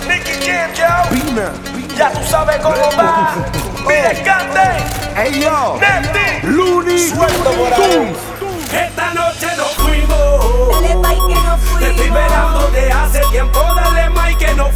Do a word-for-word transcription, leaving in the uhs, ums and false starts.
Nicky Jam, yo. Ya tú sabes cómo va. Mire, cante. Hey yo, Nefty. Looney Suelto por ahí. Tunes. Esta noche nos fuimos. Dale, Mike, que no Te estoy fuimos. velando de hace tiempo. Dale, Mike, que no